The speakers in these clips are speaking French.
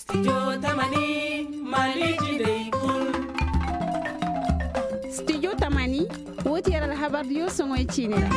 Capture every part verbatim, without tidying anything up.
Studio Tamani Maliji Kun. Studio Tamani woti yara habardiyo songoy chinira.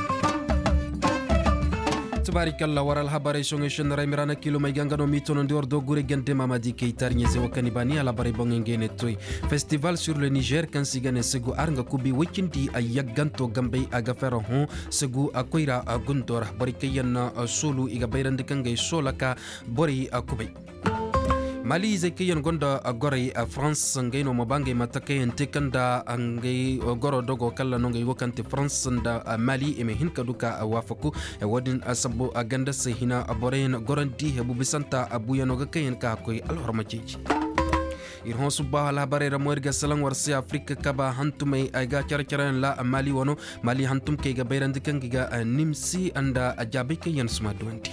Tubarikalla waral habari songe shenra mirana kilo mai gangano mitono ndior do gure gende mamadi keitar nyese wakani bani ala bare bongengene toy festival sur le Niger kan sigane segu arnga kubi wikindi ayaganto gambe aga fera hon segu akoira agundora bari kayanna sulu iga bayrande kangay solaka bori akubay Mali zekiyan gonda agore a France ngaino mabange matake entekanda angai goro dogo kala nonga wakante France nda Mali eme hinka duka wafaku e wadin asabu aganda sehina aboren gorandi hebu bisanta abuya noga kayen ka koy alhorma ciji irhon suba la barera moirga salang warsi Afrika kaba hantumay aga charcharan la Mali wono Mali hantum ke ga bayrandi kangiga nimsi anda ajabe kayen suma duanti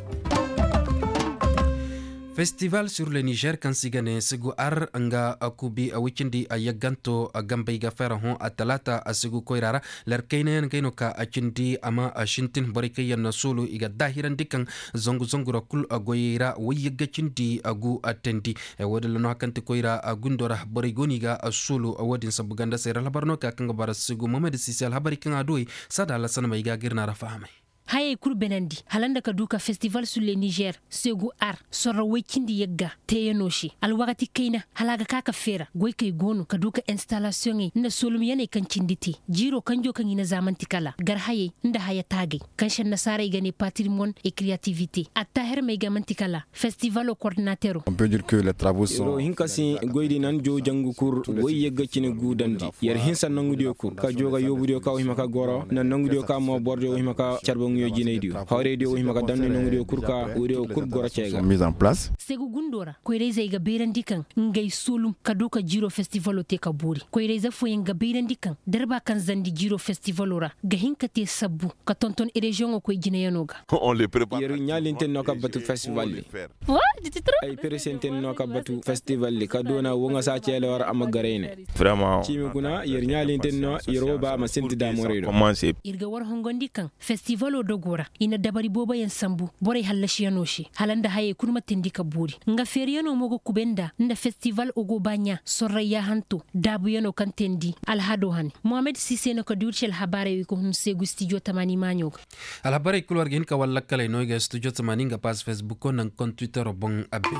Festival sur le Niger kan sigane segu ar anga akubi a wikindi a yaganto a gambay ga fera hon a talata a segu koirara lerkainen gaino ka a chindi ama a shintin barikayan na solo iga dahiran dikan zongu zongu rakul a goyira wayiga chindi agu atendi e wadala no hakante koira a gundora barigoni ga a solo a wadin sabuganda sayra labarno ka kanga bara segu Mohamed Sisi al habari kan adoi sada la sana mai ga girna rafahamai haye kur benandi halanda ka duka festival sur le Niger segu ar sorra wekindi yegga teyenoshi al wakati kaina halaga kaka fera goy kay gonu ka duka installation e na solum yane kan cinditi jiro kanjo kan ina zamanti kala gar haye nda haya tage kan shan nasara igane patrimoine et créativité atta her me gamanti kala festival au coordinateur on peut dire que les travaux sont hinkasi goydi nan jo jangu kur goy yegga cine gudandi yer hinsa nangudi kur ka joga yobudio ka himaka goro na nangudi ka mo bordo himaka charbo yo jinaydi hawreedi o himaka danne nongudi kurka wuri kur gora cega mise en place segu gundora ko reza iga berandi kan ngay solum kaduka jiro festival o te ka buri ko reza fo yenga berandi kan derba kan zandi jiro festival ora ga hinka te sabbu ka tonton e region o ko jinayanoga on les prépare yer nyalinte no ka batu festival wa diti tro ay presente no ka batu festival ka dona wonga sa ciele war am garene vraiment cimi kuna yer nyalinte no yeroba ma senti da moredo commencer irga war hongondi kan festival o dogora ina dabari boba yan sambu bore hallashi yanoshi halanda haye kurma tindika buri nga feriyano mogo kubenda nda festival ogo banya soraya hantu dabu yano kantendi alhado hani Mohamed Sisi no ko durchel habare ko hum segu studio tamani manyo al habare kulwar gen ka walla kala no ga studio tamani nga page Facebook ko nan compte Twitter bon abbe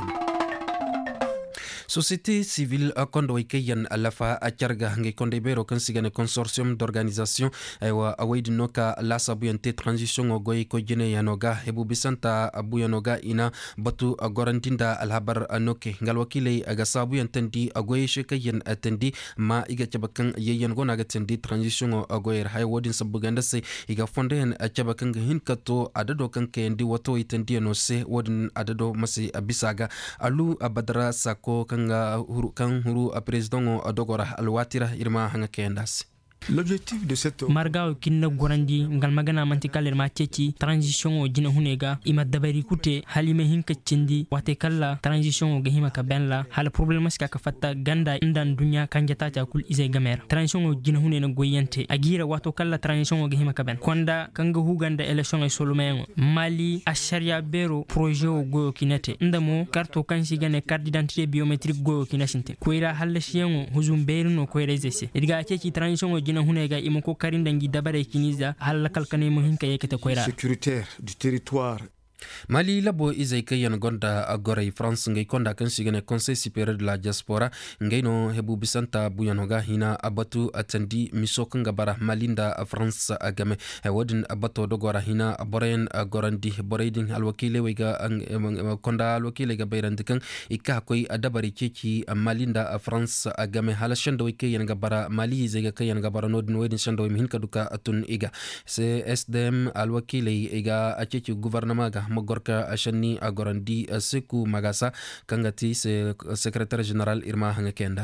Société civile a kondo ikayan alafa a charga nge konde bero kan sigane consortium d'organisation aywa awaydi noka la sabuyante transition o goy ko jene yanoga hebu bisanta abu yanoga ina batu agorandinda alhabar anoke ngal wakile aga sabuyante ndi agoy shekayen atendi ma iga chabakan yeyen gona ga tendi transition o goyer hay wodin sabuganda se iga fonden a chabakan hin kato adado kan ke ndi wato itendi no se wodin adado masi abisaga alu abadra sako kanga huru kan huru a president o dogora alwatira irma hanga kendas L'objectif de cette marga kinna gorandi ngal magana mantikal ma ceci transition o jina hunega ima dabari kute halime hinka cindi wate kala transition o gahima ka benla hal problem ska ka fatta ganda indan dunya kanjata ta kul izay gamer transition o jina hunena goyente agira wato kala transition o gahima ka ben konda kanga huganda election e solumengo mali a sharia bero projet o goyo kinete ndamo karto kansi gane carte d'identité biométrique goyo kinasinte koira halle shiengo huzum berno koira zese diga ceci transition o na hunega imoko karindangi dabare kiniza halla kalkane mo hinka yekete koira sécuritaire du territoire Mali labo izay kayan gonda agore France ngay konda kan sigane Conseil supérieur de la diaspora ngay no hebu bisanta buyanoga hina abatu atandi misok ngabara malinda France agame wadin abato dogora hina boren gorandi boreding alwakile wega konda alwakile ga bayrandikan ikka koy adabari ceci malinda France agame halashando kayan gabara Mali izay kayan gabara nodin wedin shando hinka duka atun iga se S D M alwakile iga aceci gouvernement ga magorka ashani agorandi seku magasa kangati se secrétaire général irma hanga kendas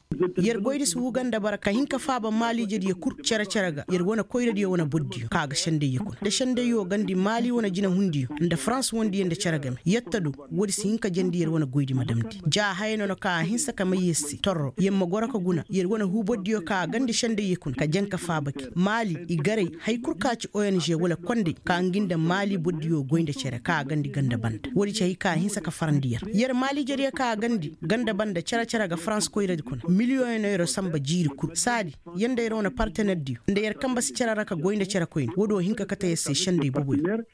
yer goyde su Uganda baraka hinka faba mali je ye kur cara caraga yer wona koyde de wona boddi kaga shande yekun de shande yo gandi mali wona jina hundi nda France wondi yende caragam yettadu wodi si hinka jandi yer wona goydi madamdi ja hayno no ka hinsa kama yessi torro yemma goraka guna yer wona hu boddi yo ka gandi shande yekun ka janka fabaki mali igare hay kurkaci O N G wala konde ka nginda mali boddi yo goynde cere ka gandi ganda banda wodi cey ka hinsa ka farandiyar yer mali jeri ka gandi ganda banda cara caraga France koyde kun million euro samba jiri kur sadi yende yer wona partenaire di nde yer kamba si cara raka goynde cere koyn wodo hinka kata yesse shande bubu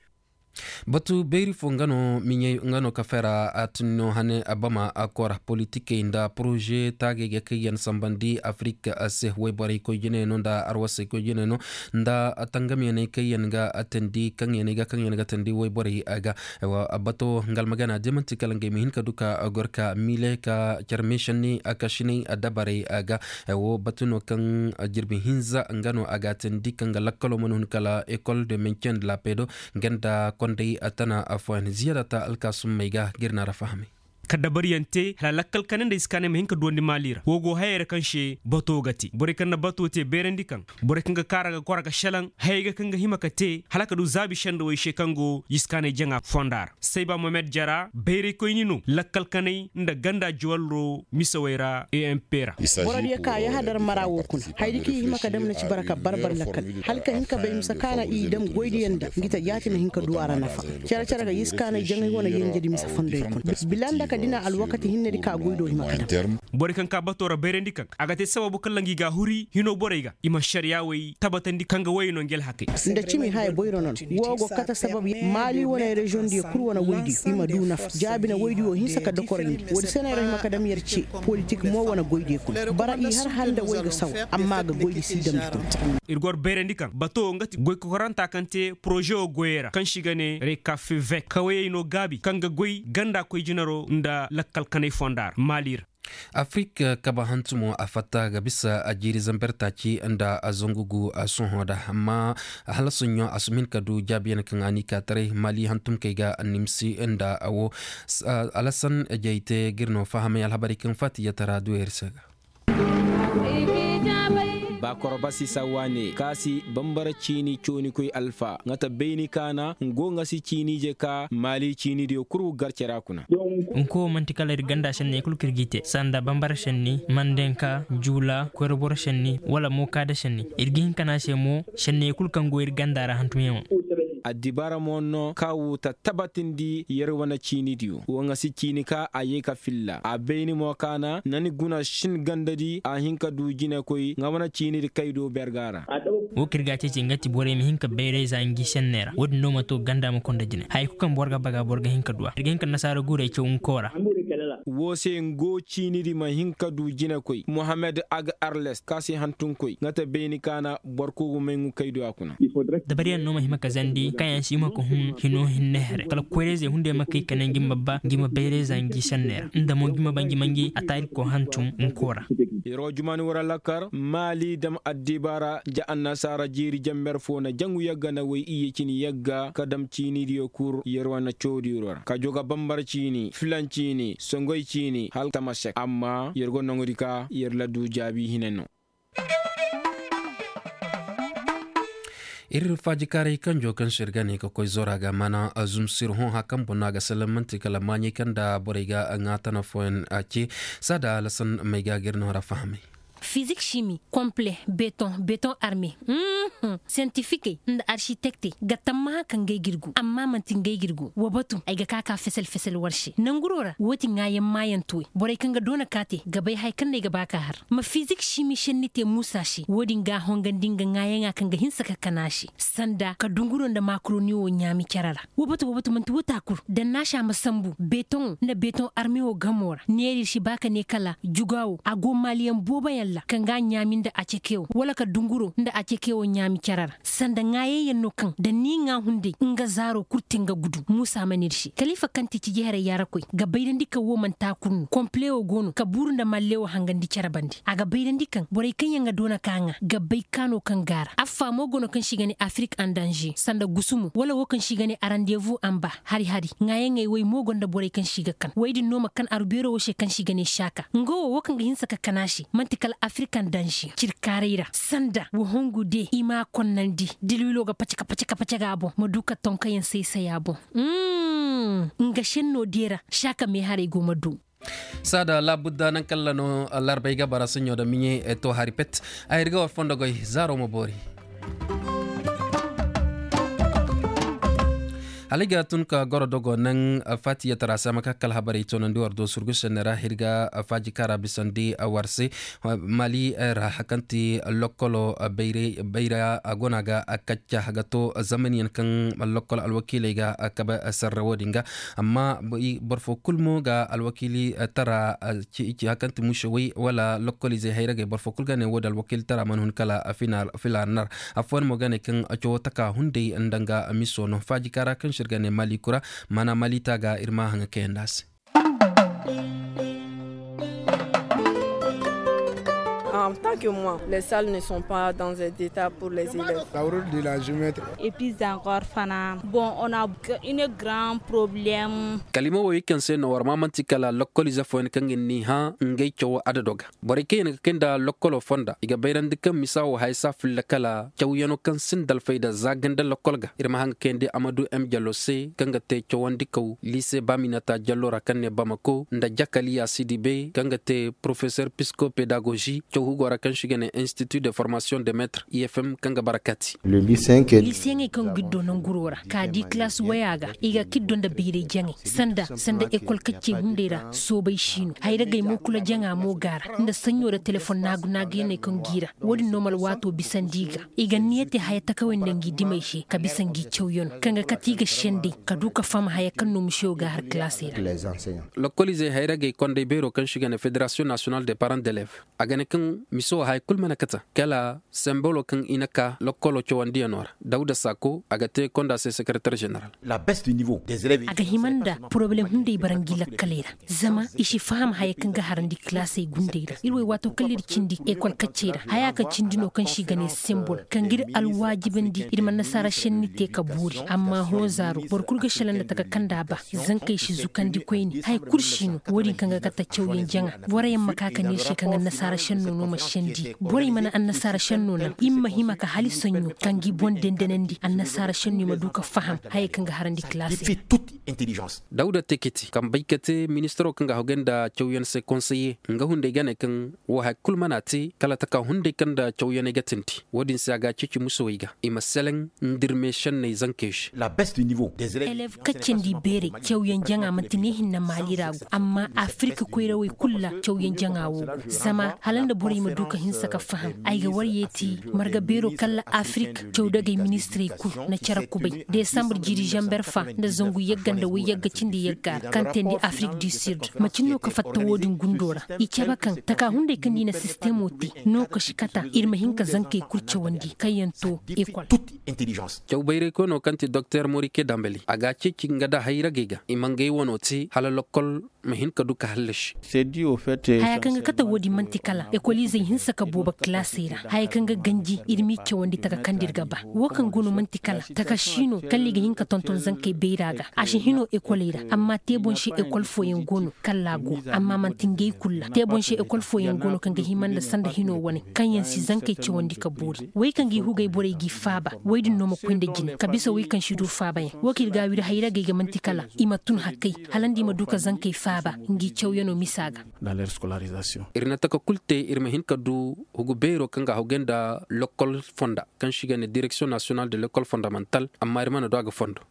batu beri fo ngano minye ngano kafera atno hane abama akora politique inda projet tage ge kayan sambandi Afrika ase webari ko jene no nda arwase ko jene no nda atangami ne kayan ga atendi kan yene ga kan yene ga tendi webari aga wa abato ngal magana demanti kalange min kaduka agorka mile ka charmeshani akashini adabare aga wo batuno kan jirbi hinza ngano aga tendi kan galakalo monun kala école de maintien de la paix ganda konde atana afwan ziyadata alkasum maiga girna rafahmi kada bariyante la lakkal kanen da iskane me hinka dondi malira wogo hayere kanshe bato gati bore kan bato te berendi kan bore kan karaga koraga shalan hayga kan himaka te halaka du zabi shando way shekango iskane janga fondar seyba mohamed jara bere ko yinu lakkal kanay nda ganda jwalro misawera e impera borodi ka ya hadar marawo kun haydi ki himaka damna ci baraka barbar lakkal halka hinka bay misakana i dem goydi yanda ngita yati me hinka duwara nafa cara cara ga iskane janga wona yenjedi misa fondo kun bilanda dina alwakati hinne ka goydo hima kada bore kan ka batora berendi kan agate sababu kallangi ga huri hino borega ima sharia way tabatandi kanga wayno ngel hakke nda cimi hay boyro non wogo kata sababu mali wona region di kur wona waydi ima du naf jabina waydi o hinsa ka dokorandi wodi senere hima kada miyarci politique mo wona goyde ko bara i har hande wayga saw amma ga goydi sidam ko irgor berendi kan bato ngati goy ko koranta kante projet o goyera kan shigane re cafe vek kawayno gabi kanga goy ganda ko jinaro da lakkal kanay fondar malir Afrika kaba hantumo afata gabisa ajiri zambertaci anda azongugu asonhoda amma halasunyo asumin kadu jabiyan kangani katare mali hantum kaiga nimsi anda awo alasan jaite girno fahame alhabari kan fatiya tara duersaga bakoro sisa wane kasi bambara chini choni koy alfa ngata beini kana ngo ngasi chini je ka mali chini dio kuru garcera kuna unko mantikala ganda shanne kul kirgite sanda bambara shanni mandenka jula korbor shanni wala mo kada shanni irgin kana shemo shanne kul kango irgandara hantumiyo adibara monno kawuta tabatindi yerwana chini dio wanga si chini ka ayeka filla a beini mo kana nani guna shin gandadi a hinka du jine koy ngamana chini di kaydo bergara wo kirgace ci ngati bore mi hinka bere zangi shennera wodi no mato ganda mo konda jine hay ku kam borga baga borga hinka duwa irgen kan nasara gure ci unkora wose ngo chini di ma hinka du jine koy Mohamed Ag Arles kasi hantun koy ngata beini kana borko mengu kaydo akuna dabariyan no ma himaka zandi kayan shi mako hun hino hinnehere kala kwereze hunde makai kanan gimba ba gima bere zangi shannera inda mo gima bangi mangi atari ko hantum unkora iro jumani wara lakar mali dam adibara ja annasara jiri jamber fona jangu yagga na way iye cini yagga kadam cini dio kur yerwana chodi rora ka joga bambar cini filan cini songoy cini hal tamasek amma yergo nongorika yerla du jabi hineno irir faji kare kan jokan shirgani ka koy zoraga mana azum sir hon hakam bonaga salamanti kala manye kanda borega ngata na foen achi sada lasan mega gerno ra fahmi physique chimie complet béton béton armé mm-hmm. scientifique nda architecte gatama kan ngay girgu amma man tin ngay girgu wabatu ay ga kaka fesel fesel warshi nangurora woti ngaye mayan tuwi bore kan ga dona kate gabay hay kan ne ga baka har ma physique chimie shenite musashi wodi nga hongandinga ngaye nga kan ga hinsa ka kanashi sanda ka dunguro nda makroni wo nyami kyarara wabatu wabatu man tuwata kur dan nasha masambu béton na béton armé o gamora neri shi baka ne kala jugawo ago maliyan boba yalla kan ga nyamin da ake kewo wala ka dunguro da ake kewo nyami kyarara sanda ngaye yanno kan da ni nga hunde nga zaro kurtinga gudu musa manirshi khalifa kanti ci jehare yara koy ga baydan dika wo man ta kunu kompleo gono ka burunda mallewo hangandi carabandi aga baydan dikan boray kanya nga dona kanga ga bay kano kan gara affa mo gono kan shigani Afrique en danger sanda gusumu wala wo kan shigani a rendez-vous amba hari hari ngaye ngay way mo gonda boray kan shiga kan waydi noma kan arbero wo she kan shigani shaka ngo wo kan hinsa ka kanashi mantikal Afrique en danger cirkareira sanda wo hongu de ima konnandi dililo ga pacika pacika pacika abo maduka tonka yen sai sai abo mm nga shenno dira shaka me hare go madu sada labudda nan kallano larbay ga bara sunyo da minye to haripet ayirga wa fondo goy zaro mo bori aliga tun ka goro dogo nan fati ya tarasa maka kal habari tonon di wardo surgu senera hirga faji kara bisandi warse mali ra hakanti lokolo beire beira agonaga akacca hagato zamaniyan kan lokol alwakili ga akaba sarrawodinga amma borfo kulmo ga alwakili tara ci ci hakanti mushawi wala lokoli ze hayraga borfo kulga ne wodal wakil tara man hun kala final filanar afwan mo gane kan acho taka hunde ndanga misono faji kara kan shirgane mali kura mana mali taga irma hanga kendas En tant que moi, les salles ne sont pas dans un état pour les élèves. La route de la géomètre. Et puis encore, Fana, bon, on a un grand problème. Kalima wo yikan se no warma manti kala lokoli za fo en kangin ni ha ngey chow adadoga. Bari ken kenda lokolo fonda iga bayran dikam misawo haysa fil kala chow yano kan sin dal fayda zaganda lokolga. Irma hang kende Amadou M Diallo se kanga te chowandi kaw lycée Baminata Diallo rakanne Bamako nda jakali ya Sidibé kanga te professeur psychopédagogie chow gora kan shigene Institut de formation des maîtres I F M kanga barakati. Le lycée que lycée ngi kan giddo non gurora ka di classe wayaga iga kiddo nda beere jangi sanda sanda école kacce hundera so bay shinu hayda gay mo kula janga mo gara nda sanyo da telephone nagu nagu yene kan gira wodi normal wato bisandiga iga niyete hayata kawai nangi dimai shi ka bisangi chawyon kanga katiga shende ka duka fama haya kan no musho ga har classe les enseignants. Localisé hayda gay konde bero kan shigene Fédération nationale des parents d'élèves agane kan miso hay kulmana kata kala symbole kan inaka lokolo chowandi anora Dauda Sako agate konda se secrétaire général. La baisse du niveau des élèves aga himanda problème hunde barangila kalera zama ishi faham hay kan ga harandi classe gundeira irwe wato kalir cindi école kacera haya ka cindino kan shigane symbole kan gir alwajibandi irma nasara shenni te ka buri amma hozaro borkurga shalanda taka kanda ba zan kai shi zukandi koini hay kurshino wodi kan ga kata chawyen janga borayen makaka ne shi kan nasara shenno no mashendi bori mana an nasara shenno nan imma hima ka hali sonyo kan gi bon dendenendi an nasara shenno ma duka faham hay kan ga harandi classe fait toute intelligence. Dauda Tekiti kan baykate ministro kan ga hogenda chawyen se conseiller nga hunde gane kan wo hay kulmanati kala taka hunde kan da chawyen gatinti wodin saga cici musoyiga ima selen ndirme shanne zankesh. La baisse du niveau des élèves élèves kaccendi bere chawyen janga mantini hinna malirago amma afrika koyrawai kulla chawyen janga wo zama halanda bori ma duka hinsa ka faham aiga wariyeti marga bero kala afrika chawdaga ministre ku na cara kubai décembre jiri jamber fa da zangu yagganda wi yagga cindi yagga kantendi afrique du sud macino ka fatta wodin gundora ikeba kan taka hunde kan dina système oti no ka shikata irma hinka zanke kurce wandi kayanto école toute intelligence. Chawbayre ko no kanti docteur Morike Dambeli aga cici ngada hayra gega imangay wonoti hala lokol mahin ka duka halish. C'est dû au fait haya kanga kata wodi mantikala école zai hinsa ka boba classera haya kanga ganji irmi ce wandi taka kandir gaba wakan gono mantikala taka shino kalli ga hinka tonton zankai beiraga ashin hino écolera amma tebon shi école foyen gono kallago amma mantingay kulla tebon shi école foyen gono kanga himanda sanda hino wani kanyan si zankai ce wandi ka buri wai kangi hugay bore gi faba wai din no makwende jini kabisa wai kan shidu faba ya wakil ga wira hayra ga mantikala imatun hakkai halandi maduka zankai faba ngi cewyano misaga dans leur scolarisation. Irna taka kulte irma hin kadu hugu bero kanga hogenda local fonda kan shigane direction nationale de l'école fondamentale amma irma no daga fondo